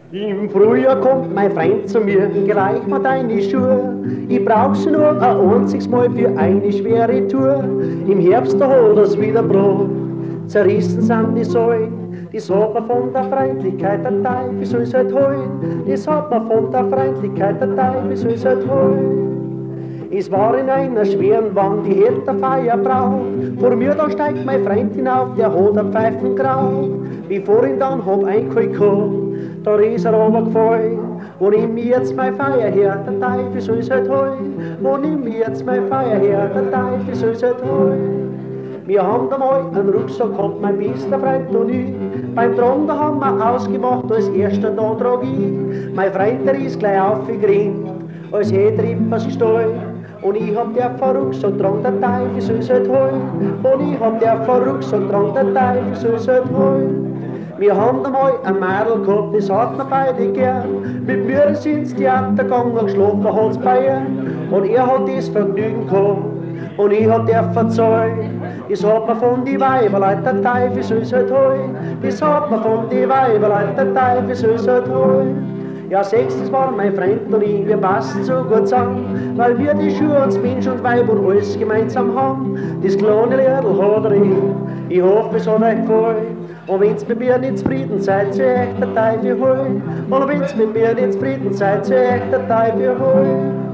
Im Frühjahr kommt mein Freund zu mir, gleich mal deine Schuhe. Ich brauch sie nur ein einziges Mal für eine schwere Tour. Im Herbst, da holt er's wieder Brot. Zerrissen sind die Säulen, das hat man von der Freundlichkeit, der Teufel soll's halt holen. Das hat man von der Freundlichkeit, der Teufel soll's halt holen. Es war in einer schweren Wand, die hätte Feier braucht. Vor mir da steigt mein Freund hinauf, der hat ein Pfeifengrau. Bevor ihn dann hab eingeholt gehabt, da ist er runtergefallen. Wo nimm ich jetzt mein Feier her, der Teufel soll's halt holen. Wo nimm ich jetzt mein Feier her, der Teufel soll's halt holen. Wir haben einmal einen Rucksack gehabt, mein bester Freund und ich. Beim Tragen, da haben wir ausgemacht, als erster da trag ich. Mein Freund, der ist gleich aufgegrinnt, als hätte er etwas gestohlen. Und ich hab der Rucksack dran, der Teufel soll's halt holen. Und ich hab der Rucksack dran, der Teufel soll's halt holen. Wir haben einmal ein Mädel gehabt, das hat mir beide gern. Mit mir sind ins Theater gegangen, geschlafen hat's bei ihr. Und er hat das Vergnügen gehabt, und ich hab der verzeihen. Das hat mir von die Weiberleut, der Teufel soll's halt holen. Das hat mir von die Weiberleut, der Teufel soll's halt holen. Ja, sechstens war mein Freund und ich, wir passen so gut zusammen, weil wir die Schuhe uns Mensch und Weib und alles gemeinsam haben. Das kleine Liedl hat er ich hoffe, es hat euch gefallen. Und wenn's mit mir nicht zufrieden seid, so echt der Teufel holen. Und wenn's mit mir nicht zufrieden seid, so echt der Teufel holen.